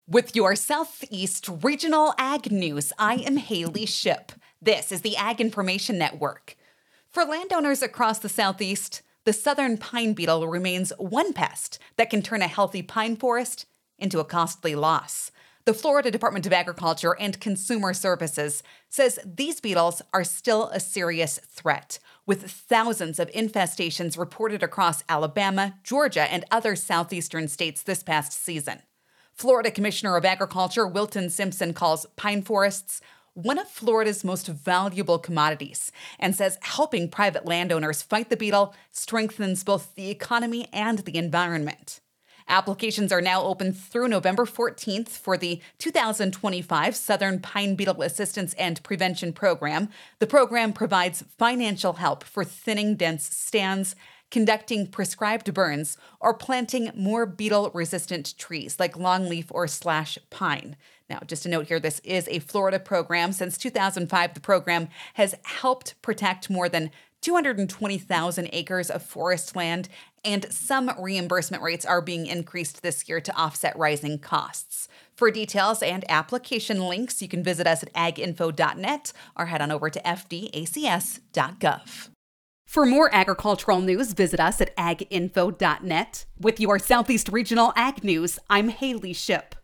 With your Southeast Regional Ag News, I am Haley Ship. This is the Ag Information Network. For landowners across the Southeast, the southern pine beetle remains one pest that can turn a healthy pine forest into a costly loss. The Florida Department of Agriculture and Consumer Services says these beetles are still a serious threat, with thousands of infestations reported across Alabama, Georgia, and other southeastern states this past season. Florida Commissioner of Agriculture Wilton Simpson calls pine forests one of Florida's most valuable commodities and says helping private landowners fight the beetle strengthens both the economy and the environment. Applications are now open through November 14th for the 2025 Southern Pine Beetle Assistance and Prevention Program. The program provides financial help for thinning dense stands, conducting prescribed burns, or planting more beetle-resistant trees like longleaf or slash pine. Now, just a note here, this is a Florida program. Since 2005, the program has helped protect more than 220,000 acres of forest land, and some reimbursement rates are being increased this year to offset rising costs. For details and application links, you can visit us at aginfo.net or head on over to fdacs.gov. For more agricultural news, visit us at aginfo.net. With your Southeast Regional Ag News, I'm Haley Ship.